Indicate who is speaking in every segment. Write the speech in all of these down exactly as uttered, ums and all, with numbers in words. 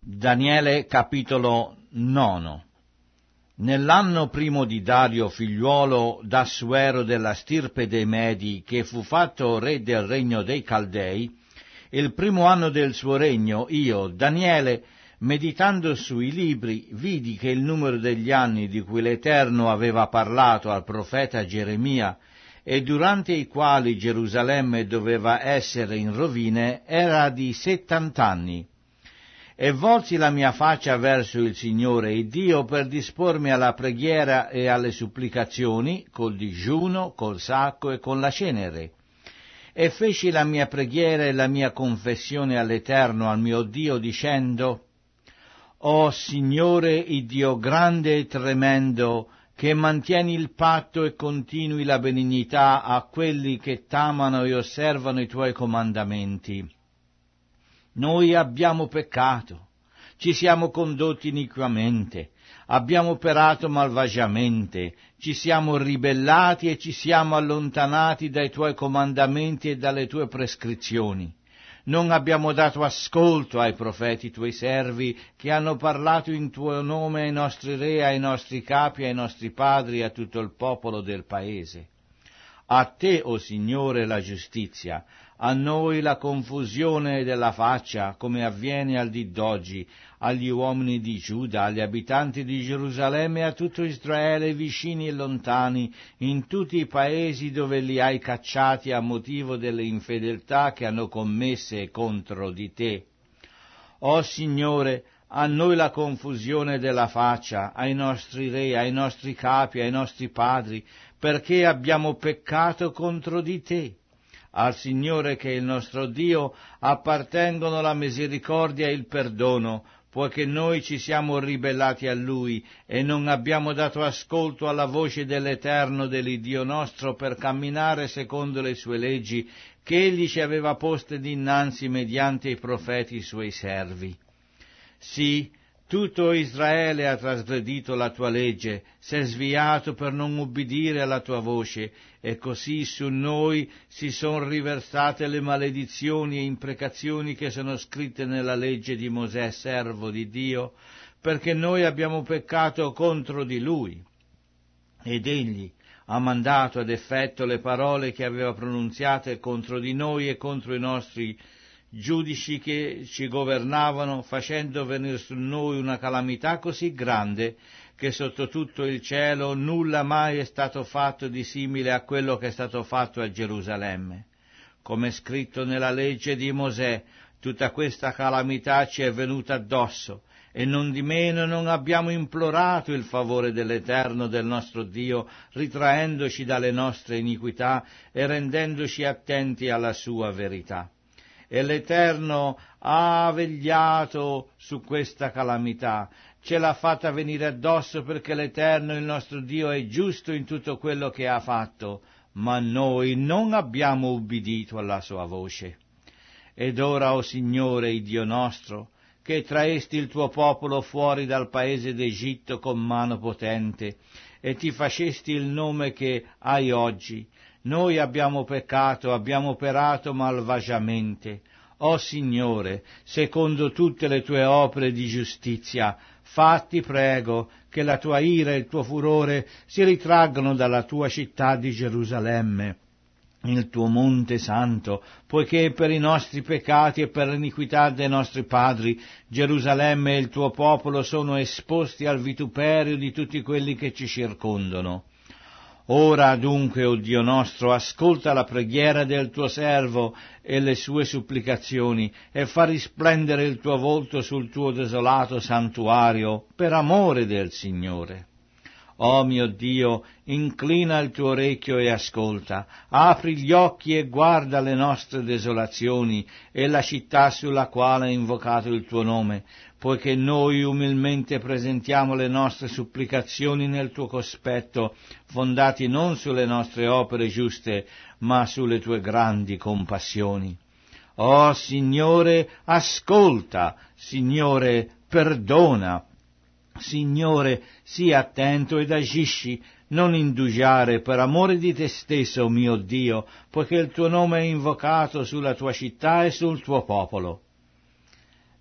Speaker 1: Daniele capitolo nono. Nell'anno primo di Dario, figliuolo d'Assuero della stirpe dei Medi, che fu fatto re del regno dei Caldei, il primo anno del suo regno, io, Daniele, meditando sui libri, vidi che il numero degli anni di cui l'Eterno aveva parlato al profeta Geremia, e durante i quali Gerusalemme doveva essere in rovine, era di settant'anni. E volsi la mia faccia verso il Signore il Dio per dispormi alla preghiera e alle supplicazioni, col digiuno, col sacco e con la cenere. E feci la mia preghiera e la mia confessione all'Eterno, al mio Dio, dicendo: «O Signore, il Dio grande e tremendo, che mantieni il patto e continui la benignità a quelli che t'amano e osservano i tuoi comandamenti. Noi abbiamo peccato, ci siamo condotti iniquamente, abbiamo operato malvagiamente, ci siamo ribellati e ci siamo allontanati dai tuoi comandamenti e dalle tue prescrizioni. Non abbiamo dato ascolto ai profeti tuoi servi, che hanno parlato in tuo nome ai nostri re, ai nostri capi, ai nostri padri e a tutto il popolo del paese. A te, o Signore, la giustizia, a noi la confusione della faccia, come avviene al dì d'oggi, agli uomini di Giuda, agli abitanti di Gerusalemme e a tutto Israele, vicini e lontani, in tutti i paesi dove li hai cacciati a motivo delle infedeltà che hanno commesse contro di te. O Signore, a noi la confusione della faccia, ai nostri re, ai nostri capi, ai nostri padri, perché abbiamo peccato contro di te. Al Signore, che è il nostro Dio, appartengono la misericordia e il perdono, poiché noi ci siamo ribellati a Lui e non abbiamo dato ascolto alla voce dell'Eterno, dell'Iddio nostro, per camminare secondo le sue leggi, che Egli ci aveva poste dinanzi mediante i profeti Suoi servi. Sì, tutto Israele ha trasgredito la tua legge, s'è sviato per non ubbidire alla tua voce, e così su noi si sono riversate le maledizioni e imprecazioni che sono scritte nella legge di Mosè, servo di Dio, perché noi abbiamo peccato contro di Lui. Ed Egli ha mandato ad effetto le parole che aveva pronunziate contro di noi e contro i nostri giudici che ci governavano, facendo venire su noi una calamità così grande che sotto tutto il cielo nulla mai è stato fatto di simile a quello che è stato fatto a Gerusalemme. Come è scritto nella legge di Mosè, tutta questa calamità ci è venuta addosso, e nondimeno non abbiamo implorato il favore dell'Eterno, del nostro Dio, ritraendoci dalle nostre iniquità e rendendoci attenti alla sua verità. E l'Eterno ha vegliato su questa calamità, ce l'ha fatta venire addosso perché l'Eterno, il nostro Dio, è giusto in tutto quello che ha fatto, ma noi non abbiamo ubbidito alla sua voce. Ed ora, o Signore, il Dio nostro, che traesti il tuo popolo fuori dal paese d'Egitto con mano potente, e ti facesti il nome che hai oggi, noi abbiamo peccato, abbiamo operato malvagiamente. O Signore, secondo tutte le tue opere di giustizia, fatti prego che la tua ira e il tuo furore si ritraggano dalla tua città di Gerusalemme, il tuo monte santo, poiché per i nostri peccati e per l'iniquità dei nostri padri Gerusalemme e il tuo popolo sono esposti al vituperio di tutti quelli che ci circondano. Ora dunque, o Dio nostro, ascolta la preghiera del tuo servo e le sue supplicazioni, e fa risplendere il tuo volto sul tuo desolato santuario, per amore del Signore. O mio Dio, inclina il tuo orecchio e ascolta, apri gli occhi e guarda le nostre desolazioni e la città sulla quale è invocato il tuo nome, poiché noi umilmente presentiamo le nostre supplicazioni nel tuo cospetto, fondati non sulle nostre opere giuste, ma sulle tue grandi compassioni. O Signore, ascolta, Signore, perdona. Signore, sii attento ed agisci, non indugiare per amore di te stesso, mio Dio, poiché il tuo nome è invocato sulla tua città e sul tuo popolo.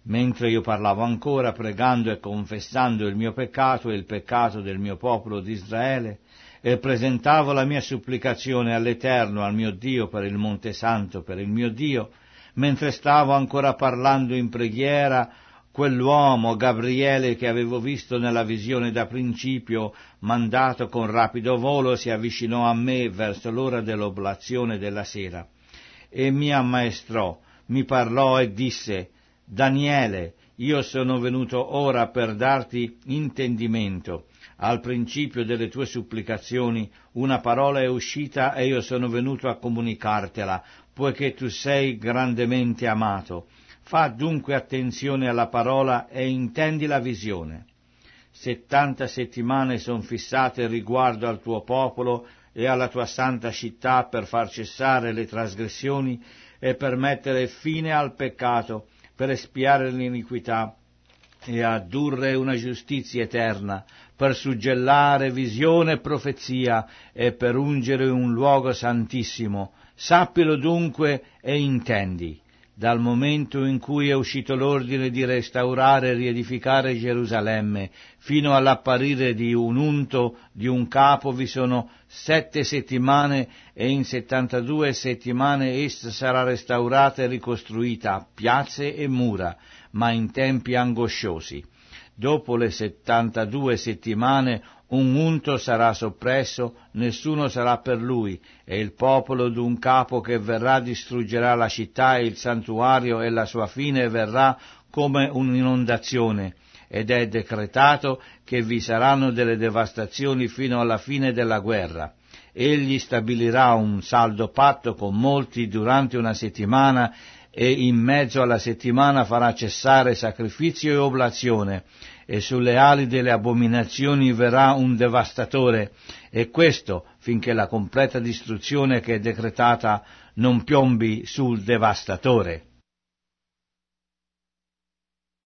Speaker 1: Mentre io parlavo ancora, pregando e confessando il mio peccato e il peccato del mio popolo di Israele, e presentavo la mia supplicazione all'Eterno, al mio Dio, per il Monte Santo, per il mio Dio, mentre stavo ancora parlando in preghiera, quell'uomo, Gabriele, che avevo visto nella visione da principio, mandato con rapido volo, si avvicinò a me verso l'ora dell'oblazione della sera, e mi ammaestrò, mi parlò e disse: Daniele, io sono venuto ora per darti intendimento. Al principio delle tue supplicazioni una parola è uscita e io sono venuto a comunicartela, poiché tu sei grandemente amato. Fa dunque attenzione alla parola e intendi la visione. Settanta settimane son fissate riguardo al tuo popolo e alla tua santa città per far cessare le trasgressioni e per mettere fine al peccato, per espiare l'iniquità e addurre una giustizia eterna, per suggellare visione e profezia e per ungere un luogo santissimo. Sappilo dunque e intendi. Dal momento in cui è uscito l'ordine di restaurare e riedificare Gerusalemme, fino all'apparire di un unto, di un capo, vi sono sette settimane, e in settantadue settimane essa sarà restaurata e ricostruita, piazze e mura, ma in tempi angosciosi. Dopo le settantadue settimane un unto sarà soppresso, nessuno sarà per lui, e il popolo d'un capo che verrà distruggerà la città e il santuario, e la sua fine verrà come un'inondazione, ed è decretato che vi saranno delle devastazioni fino alla fine della guerra. Egli stabilirà un saldo patto con molti durante una settimana, e in mezzo alla settimana farà cessare sacrificio e oblazione, e sulle ali delle abominazioni verrà un devastatore, e questo finché la completa distruzione che è decretata non piombi sul devastatore.